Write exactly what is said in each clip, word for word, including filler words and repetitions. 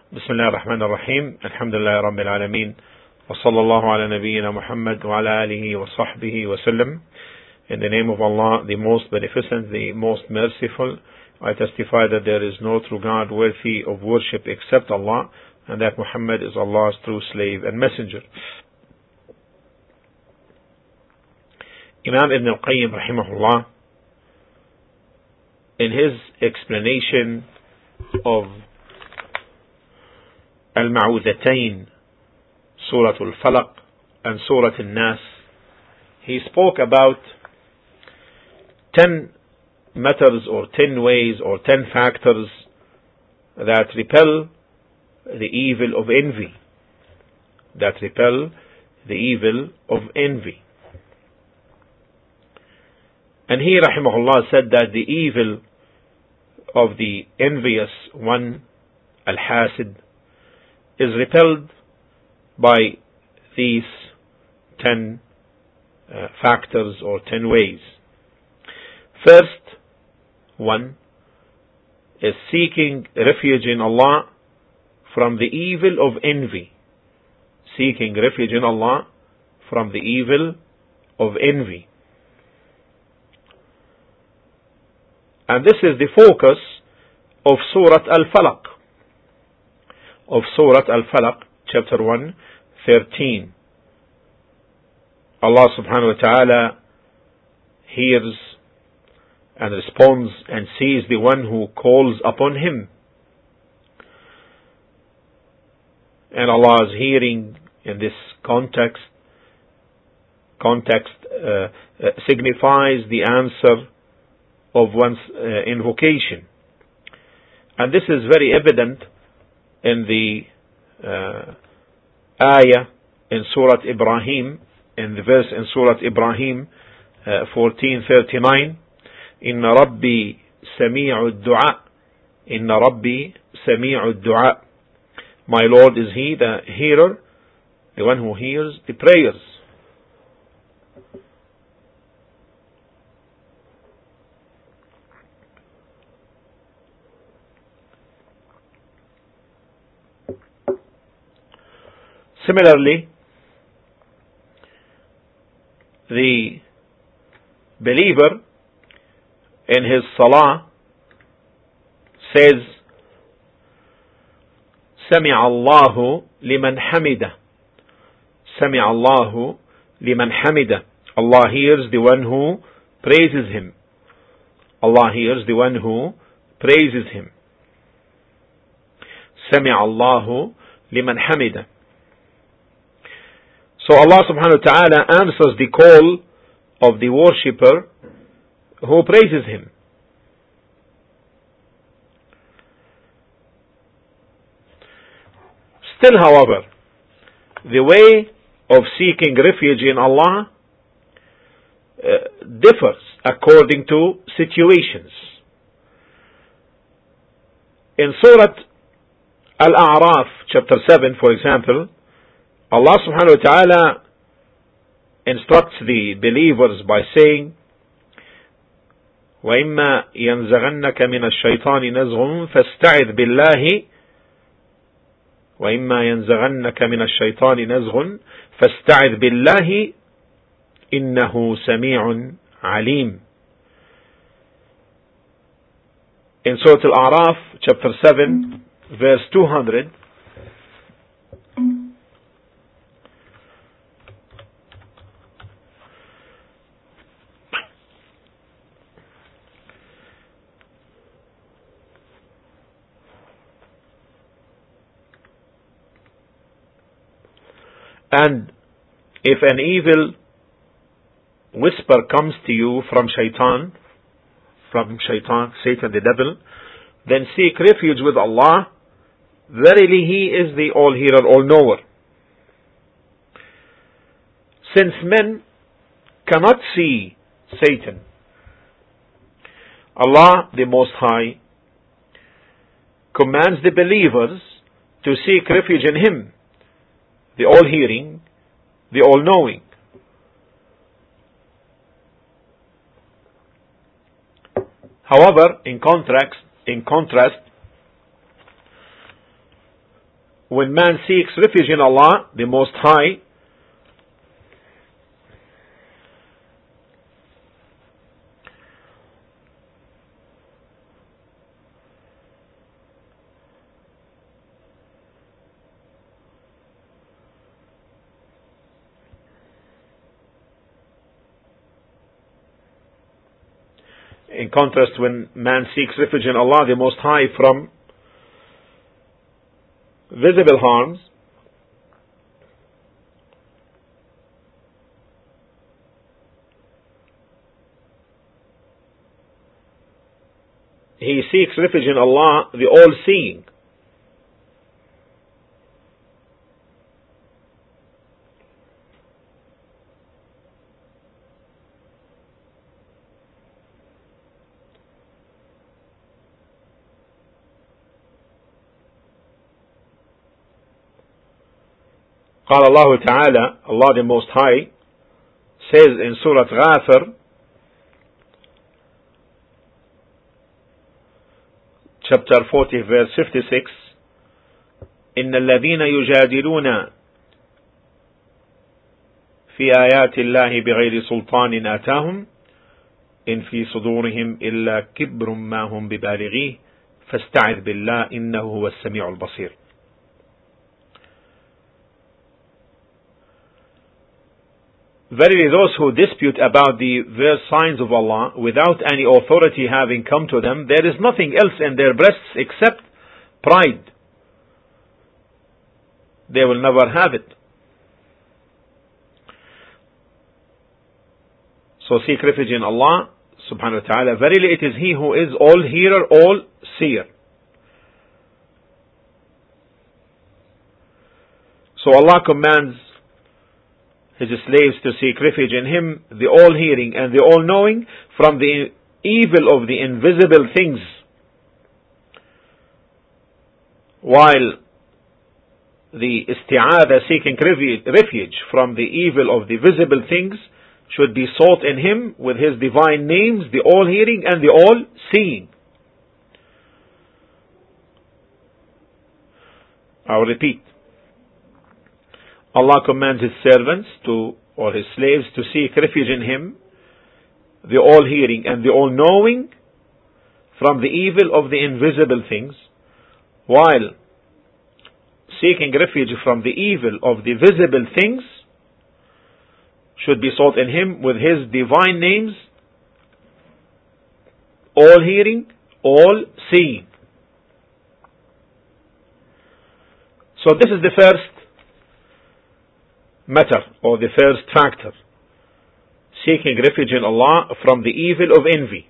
بسم الله الرحمن الرحيم الحمد لله رب العالمين وصلى الله على نبينا محمد وعلى آله وصحبه وسلم. In the name of Allah, the most beneficent, the most merciful, I testify that there is no true God worthy of worship except Allah, and that Muhammad is Allah's true slave and messenger. Imam Ibn al-Qayyim rahimahullah, in his explanation of Al-Ma'udatayn, Surah Al-Falaq and Surah Al-Nas, he spoke about ten matters or ten ways or ten factors that repel the evil of envy. That repel the evil of envy. And he, rahimahullah, said that the evil of the envious one, al-hasid, is repelled by these ten uh, factors or ten ways. First one is seeking refuge in Allah from the evil of envy. Seeking refuge in Allah from the evil of envy. And this is the focus of Surah Al-Falaq. Of Surah Al-Falaq, chapter one, thirteen. Allah subhanahu wa ta'ala hears and responds and sees the one who calls upon Him. And Allah's hearing in this context context uh, uh, signifies the answer of one's uh, invocation. And this is very evident in the uh, ayah in Surah Ibrahim, in the verse in Surah Ibrahim uh, fourteen thirty-nine, Inna Rabbi Sami'u Du'a, Inna Rabbi Sami'u Du'a. My Lord is He, the hearer, the one who hears the prayers. Similarly, the believer in his salah says, Sami'a Allahu liman hamida. Sami'a Allahu liman hamida. Allah hears the one who praises Him. Allah hears the one who praises Him. Sami'a Allahu liman hamida. So Allah subhanahu wa ta'ala answers the call of the worshipper who praises Him. Still, however, the way of seeking refuge in Allah uh, differs according to situations. In Surah Al-A'raf, chapter seven, for example, Allah subhanahu wa ta'ala instructs the believers by saying, وَإِمَّا يَنزَغَنَّكَ مِنَ الشَّيْطَانِ نَزْغٌ فَاسْتَعِذْ بِاللَّهِ وَإِمَّا يَنزَغَنَّكَ مِنَ الشَّيْطَانِ نَزْغٌ فَاسْتَعِذْ بِاللَّهِ إِنَّهُ سَمِيعٌ عَلِيمٌ. In Surah Al-A'raf, chapter seven, verse two hundred, and if an evil whisper comes to you from shaitan, from shaitan, Satan the devil, then seek refuge with Allah. Verily He is the all-hearer, all-knower. Since men cannot see Satan, Allah the Most High commands the believers to seek refuge in Him, the all-hearing, the all-knowing. However, in contrast, in contrast, when man seeks refuge in Allah, the Most High, in contrast, when man seeks refuge in Allah, the Most High, from visible harms, he seeks refuge in Allah, the All-Seeing. قال الله تعالى, Allah the Most High says in Surah Ghafir, chapter forty, verse fifty-six, إن الذين يجادلون في آيات الله بغير سلطان آتاهم إن في صدورهم إلا كبر ما هم ببالغيه فاستعذ بالله إنه هو السميع البصير. Verily, those who dispute about the various signs of Allah without any authority having come to them, there is nothing else in their breasts except pride. They will never have it. So seek refuge in Allah subhanahu wa ta'ala. Verily, it is He who is all hearer, all seer. So Allah commands His slaves to seek refuge in Him, the all-hearing and the all-knowing, from the evil of the invisible things, while the isti'adha, seeking refuge from the evil of the visible things, should be sought in Him with His divine names, the all-hearing and the all-seeing. I'll repeat. Allah commands His servants to, or His slaves, to seek refuge in Him, the all-hearing and the all-knowing, from the evil of the invisible things, while seeking refuge from the evil of the visible things should be sought in Him with His divine names, all-hearing, all-seeing. So this is the first matter, or the first factor, seeking refuge in Allah from the evil of envy.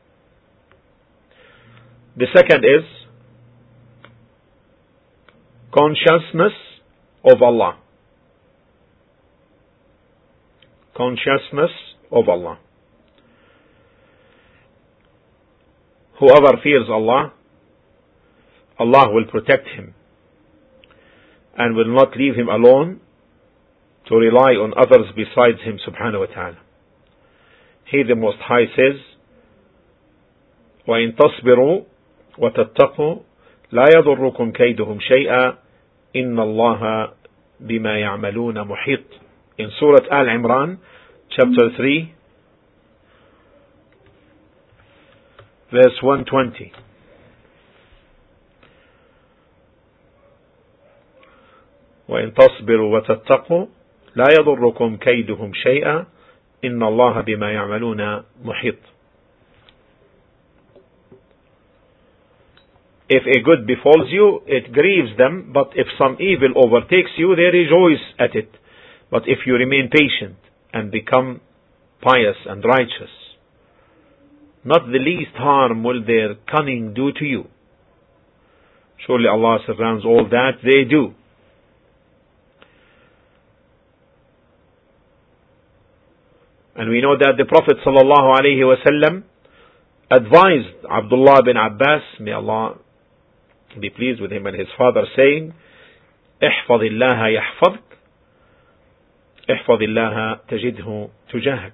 The second is consciousness of Allah. Consciousness of Allah. Whoever fears Allah, Allah will protect him and will not leave him alone to rely on others besides Him subhanahu wa ta'ala. He the Most High says, وَإِن تَصْبِرُوا وَتَتَّقُوا لَا يَضُرُّكُمْ كَيْدُهُمْ شَيْئًا إِنَّ اللَّهَ بِمَا يَعْمَلُونَ مُحِيطٌ. In Surah Al-Imran, chapter three, verse one twenty. وَإِن تَصْبِرُوا وَتَتَّقُوا لا يضركم كيدهم شيئا إن الله بما يعملون محيط. If a good befalls you, it grieves them, but if some evil overtakes you, they rejoice at it. But if you remain patient and become pious and righteous, not the least harm will their cunning do to you. Surely Allah surrounds all that they do. And we know that the Prophet sallallahu alaihi wasallam advised Abdullah bin Abbas, may Allah be pleased with him and his father, saying, احفظ الله يحفظك احفظ الله تجده تجاهك.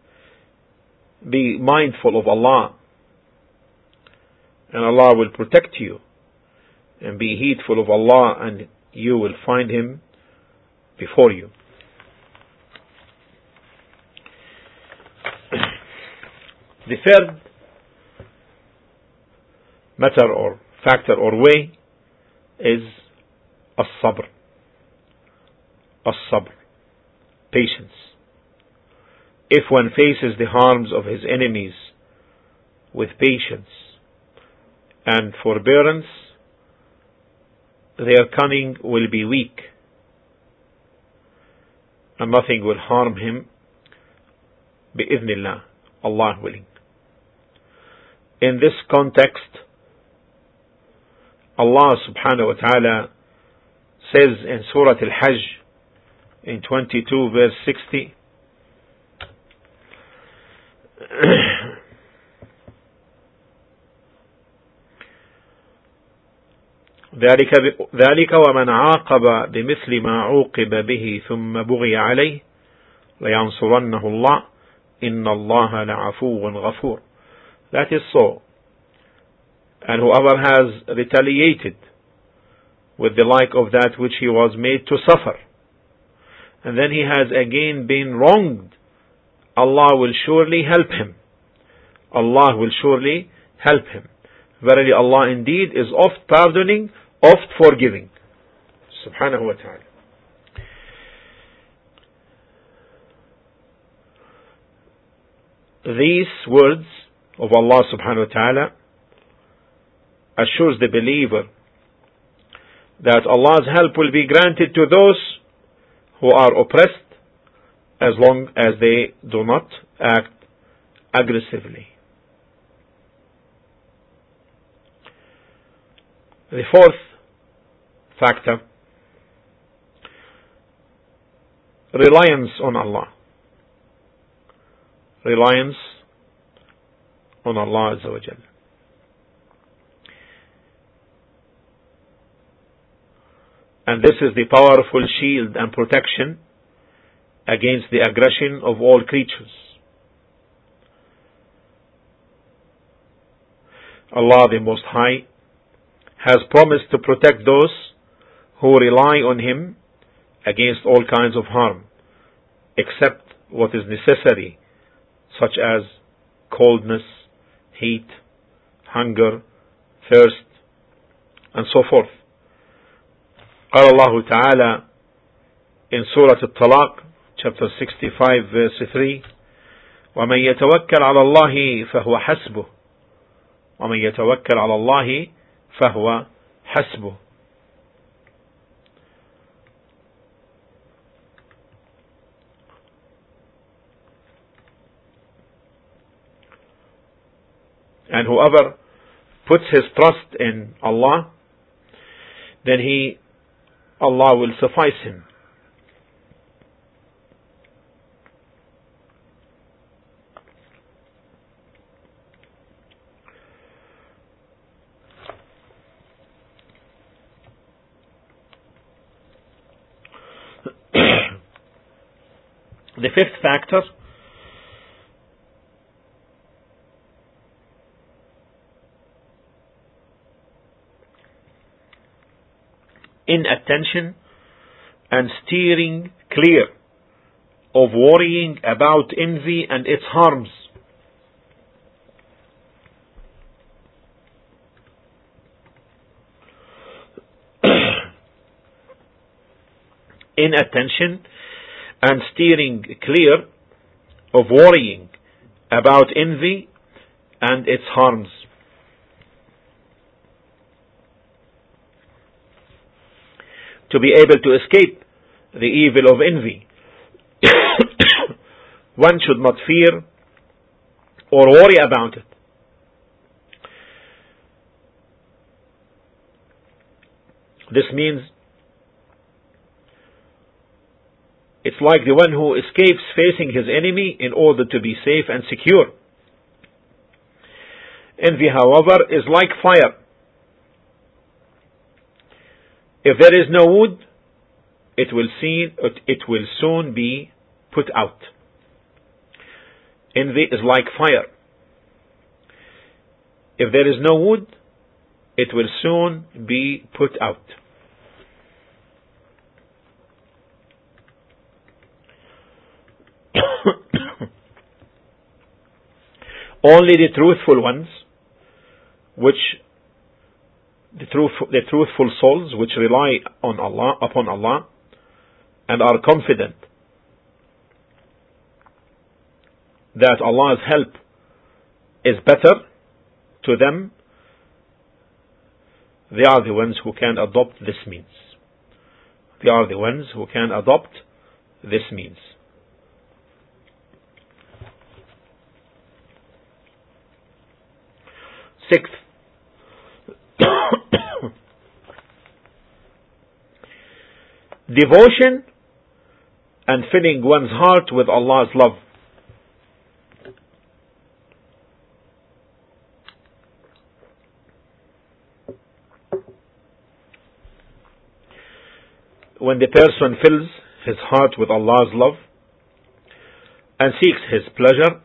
Be mindful of Allah, and Allah will protect you. And be heedful of Allah, and you will find him before you. The third matter or factor or way is as-sabr. As-sabr, patience. If one faces the harms of his enemies with patience and forbearance, their cunning will be weak and nothing will harm him, bi-idhnillah, Allah willing. In this context, Allah subhanahu wa ta'ala says in Surah Al-Hajj in twenty-two verse sixty, ذلك ذلك ومن عاقب بمثل ما عوقب به ثم بغي عليه لينصرنه الله إن الله لعفو غفور. That is so. And whoever has retaliated with the like of that which he was made to suffer, and then he has again been wronged, Allah will surely help him. Allah will surely help him. Verily Allah indeed is oft pardoning, oft forgiving. Subhanahu wa ta'ala. These words of Allah subhanahu wa ta'ala assures the believer that Allah's help will be granted to those who are oppressed as long as they do not act aggressively. The fourth factor, reliance on Allah. Reliance on Allah Azza wa Jalla. And this is the powerful shield and protection against the aggression of all creatures. Allah the Most High has promised to protect those who rely on Him against all kinds of harm, except what is necessary, such as coldness, heat, hunger, thirst, and so forth. قال الله تعالى in Surah Al-Talaq, chapter sixty-five, verse three, وَمَنْ يَتَوَكَّلْ عَلَى اللَّهِ فَهُوَ حَسْبُهُ وَمَنْ يَتَوَكَّلْ عَلَى اللَّهِ فَهُوَ حَسْبُهُ. And whoever puts his trust in Allah, then he, Allah will suffice him. The fifth factor, inattention and steering clear of worrying about envy and its harms. Inattention and steering clear of worrying about envy and its harms. To be able to escape the evil of envy, one should not fear or worry about it. This means it's like the one who escapes facing his enemy in order to be safe and secure. Envy, however, is like fire. If there is no wood, it will see, it will soon be put out. Envy is like fire. If there is no wood, it will soon be put out. Only the truthful ones, which the, truth, the truthful souls which rely on Allah, upon Allah, and are confident that Allah's help is better to them, they are the ones who can adopt this means. They are the ones who can adopt this means. Sixth, devotion and filling one's heart with Allah's love. When the person fills his heart with Allah's love and seeks His pleasure,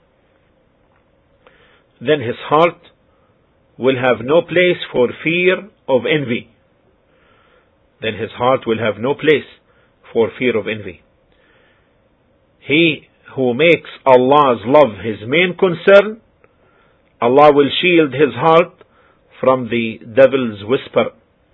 then his heart will have no place for fear of envy. Then his heart will have no place for fear of envy. He who makes Allah's love his main concern, Allah will shield his heart from the devil's whisper.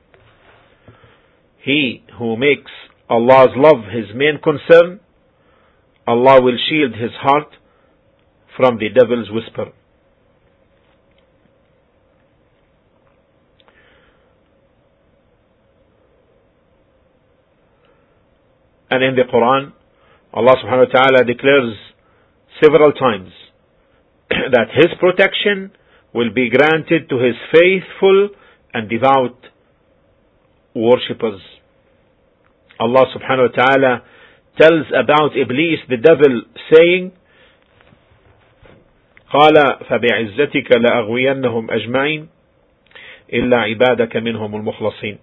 He who makes Allah's love his main concern, Allah will shield his heart from the devil's whisper. And in the Quran, Allah subhanahu wa ta'ala declares several times that His protection will be granted to His faithful and devout worshippers. Allah subhanahu wa ta'ala tells about Iblis, the devil, saying, قال فبعزتك لأغوينهم أجمعين إلا عبادك منهم المخلصين.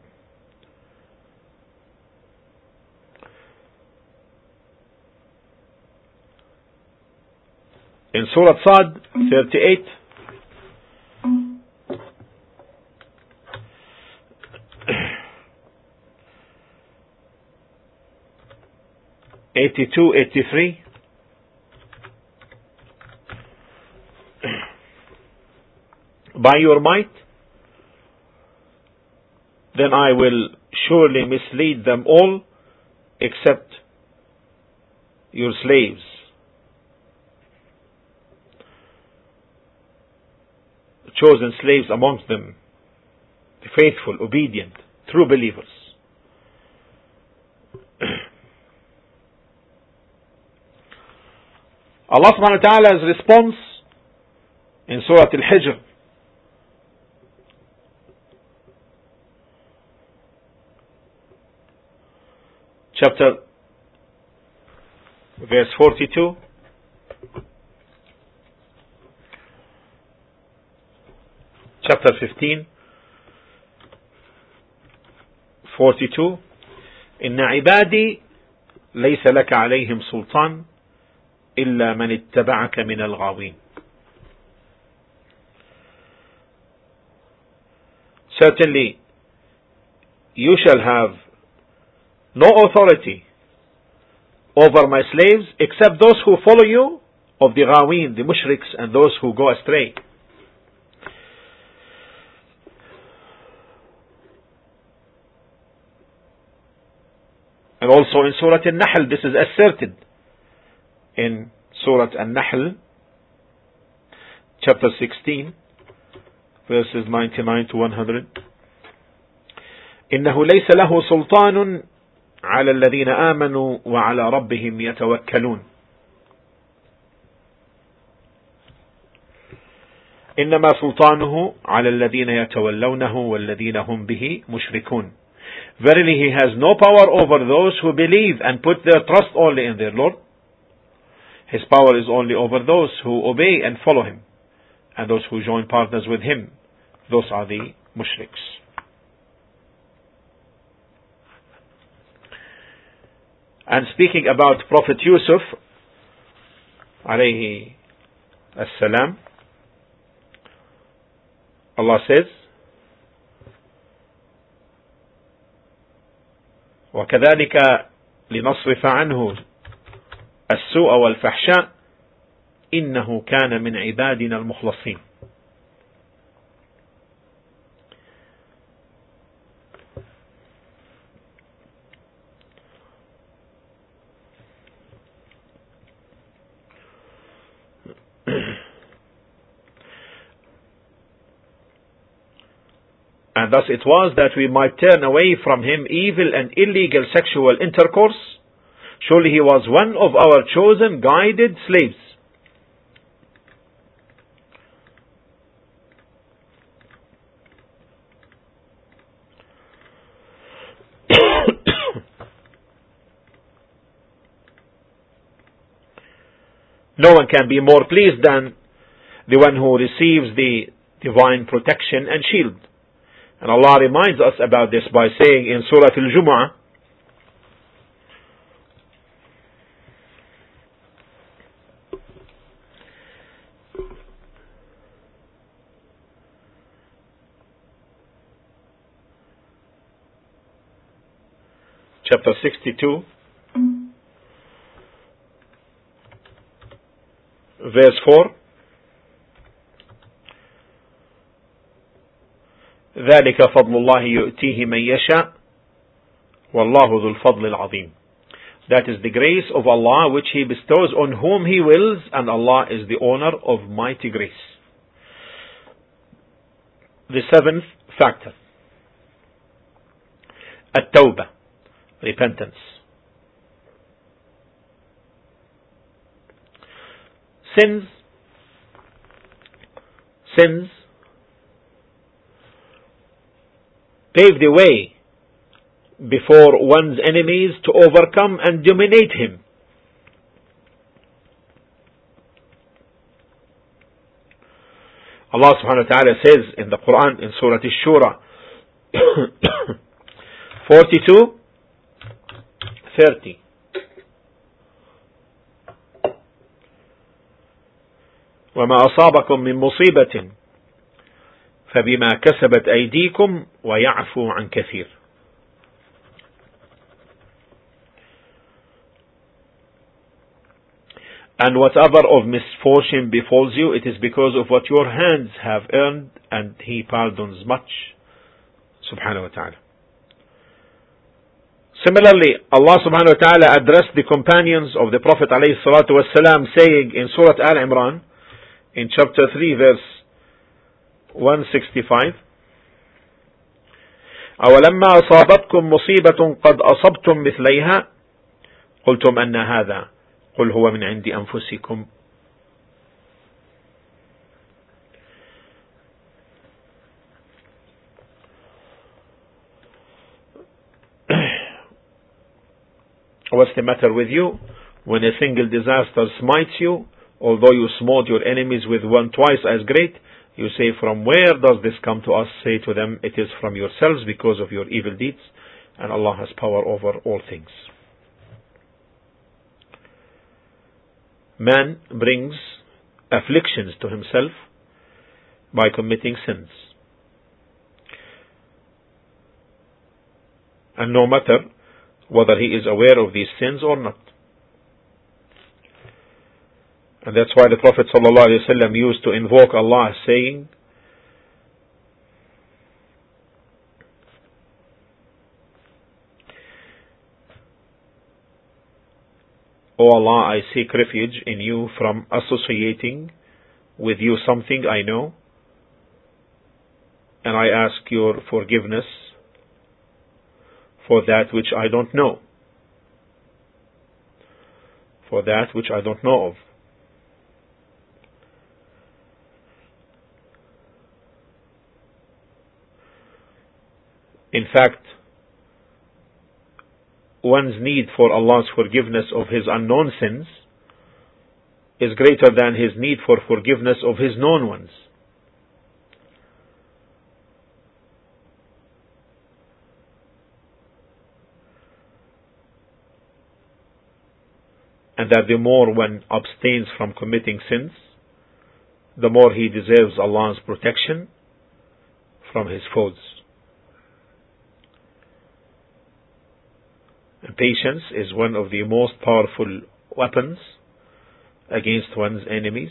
In Surah Sad thirty-eight, eighty-two, eighty-three, by your might, then I will surely mislead them all except your slaves. Chosen slaves amongst them, the faithful, obedient, true believers. Allah subhanahu wa ta'ala's response in Surah Al-Hijr, chapter verse forty-two, chapter fifteen, forty-two, إن عبادي ليس لك عليهم سلطان إلا من اتبعك من الغاوين. Certainly, you shall have no authority over my slaves except those who follow you of the ghaween, the mushriks, and those who go astray. And also in Surah An-Nahl, this is asserted in Surah An-Nahl, chapter sixteen, verses ninety-nine to one hundred. إنه ليس له سلطان على الذين آمنوا وعلى ربهم يتوكلون. إنما سلطانه على الذين يتولونه والذين هم به مشركون. Verily, He has no power over those who believe and put their trust only in their Lord. His power is only over those who obey and follow Him, and those who join partners with Him. Those are the mushriks. And speaking about Prophet Yusuf, alayhi as-salam, Allah says, وكذلك لنصرف عنه السوء والفحشاء إنه كان من عبادنا المخلصين. And thus it was that we might turn away from him evil and illegal sexual intercourse. Surely he was one of our chosen, guided slaves. No one can be more pleased than the one who receives the divine protection and shield. And Allah reminds us about this by saying in Surah Al-Jumu'ah, chapter sixty-two, verse four, ذلك فضل الله يؤتيه من يشاء والله ذو الفضل العظيم. That is the grace of Allah which He bestows on whom He wills, and Allah is the owner of mighty grace. The seventh factor, at-tawbah, repentance. Sins, sins pave the way before one's enemies to overcome and dominate him. Allah subhanahu wa ta'ala says in the Quran in Surah Ash-Shura forty-two, thirty. وما أصابكم من مصيبة فبما كسبت أيديكم ويعفو عن كثير. And whatever of misfortune befalls you, it is because of what your hands have earned, and He pardons much, subhanahu wa ta'ala. Similarly, Allah subhanahu wa ta'ala addressed the companions of the Prophet alayhi salatu wasalam, saying in Surah Al-Imran, in chapter three, verse one sixty-five, أولما أصابتكم مصيبة قد أصبتم مثليها قلتم أن هذا قل هو من عند أنفسكم. What's the matter with you? When a single disaster smites you, although you smote your enemies with one twice as great, you say, from where does this come to us? Say to them, it is from yourselves because of your evil deeds, and Allah has power over all things. Man brings afflictions to himself by committing sins. And no matter whether he is aware of these sins or not. And that's why the Prophet ﷺ used to invoke Allah, saying, O Allah, I seek refuge in you from associating with you something I know, and I ask your forgiveness for that which I don't know, for that which I don't know of. In fact, one's need for Allah's forgiveness of his unknown sins is greater than his need for forgiveness of his known ones. And that the more one abstains from committing sins, the more he deserves Allah's protection from his foes. And patience is one of the most powerful weapons against one's enemies.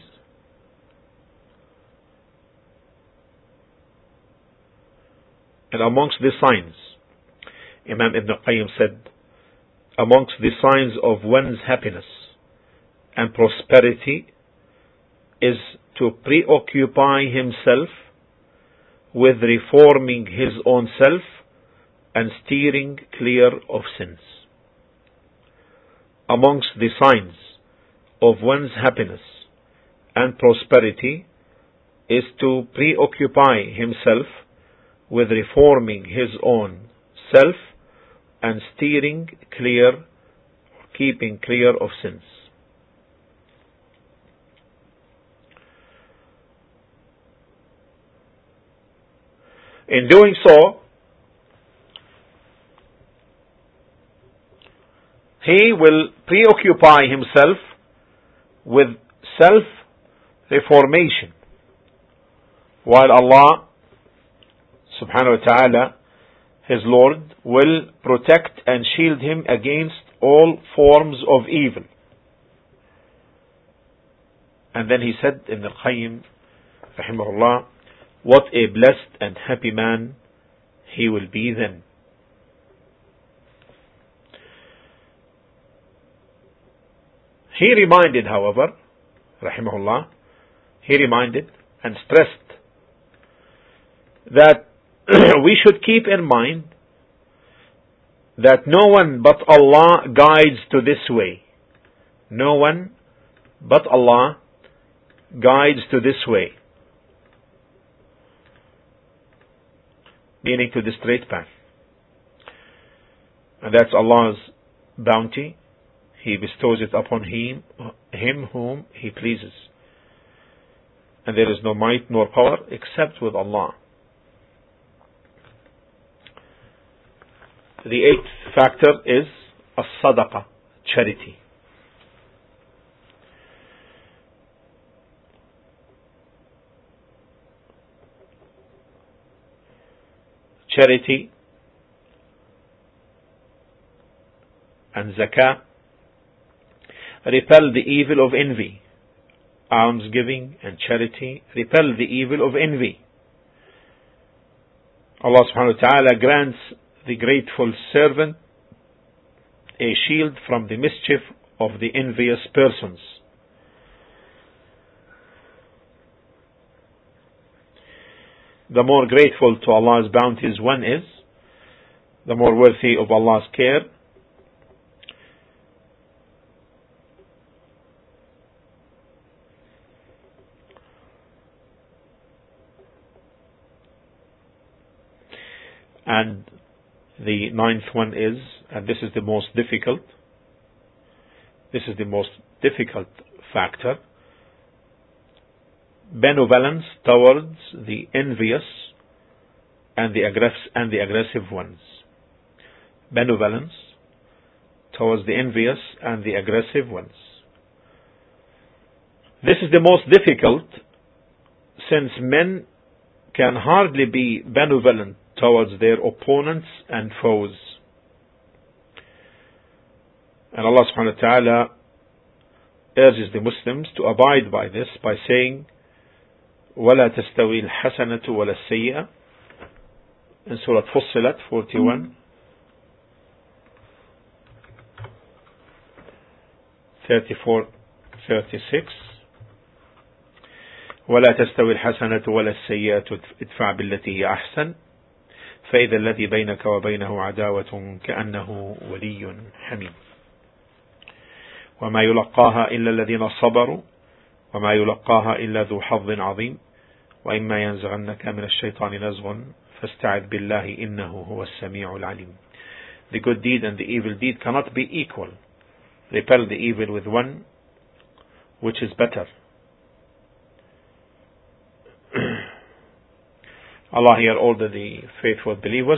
And amongst the signs, Imam Ibn Qayyim said, amongst the signs of one's happiness and prosperity is to preoccupy himself with reforming his own self and steering clear of sins. Amongst the signs of one's happiness and prosperity is to preoccupy himself with reforming his own self and steering clear, keeping clear of sins. In doing so, he will preoccupy himself with self-reformation, while Allah subhanahu wa ta'ala, his Lord, will protect and shield him against all forms of evil. And then he said, Ibn al-Qayyim rahimahullah, what a blessed and happy man he will be then. He reminded, however, rahimahullah, he reminded and stressed that we should keep in mind that no one but Allah guides to this way. No one but Allah guides to this way, meaning to the straight path. And that's Allah's bounty. He bestows it upon him, him whom He pleases. And there is no might nor power except with Allah. The eighth factor is as-sadaqah, charity. Charity and zakah repel the evil of envy. Almsgiving and charity repel the evil of envy. Allah subhanahu wa ta'ala grants the grateful servant a shield from the mischief of the envious persons. The more grateful to Allah's bounties one is, the more worthy of Allah's care. And the ninth one is, and this is the most difficult, this is the most difficult factor, benevolence towards the envious and the aggress- and the aggressive ones. Benevolence towards the envious and the aggressive ones. This is the most difficult, since men can hardly be benevolent towards their opponents and foes. And Allah subhanahu wa ta'ala urges the Muslims to abide by this by saying, وَلَا تَسْتَوِي الْحَسَنَةُ وَلَا السَّيِّئَةُ in Surah Fussilat forty-one, thirty-four, thirty-six. وَلَا تَسْتَوِي الْحَسَنَةُ وَلَا السَّيِّئَةُ ادْفَعْ بِالَّتِي هِيَ أَحْسَنُ فإذا الذي بينك وبينه عداوة كأنه ولي حميم وما يلقاها إلا الذين صبروا وما يلقاها إلا ذو حظ عظيم وإما ينزغنك من الشيطان نزغ فاستعذ بالله إنه هو السميع العليم. The good deed and the evil deed cannot be equal. Repel the evil with one which is better. Allah here ordered the faithful believers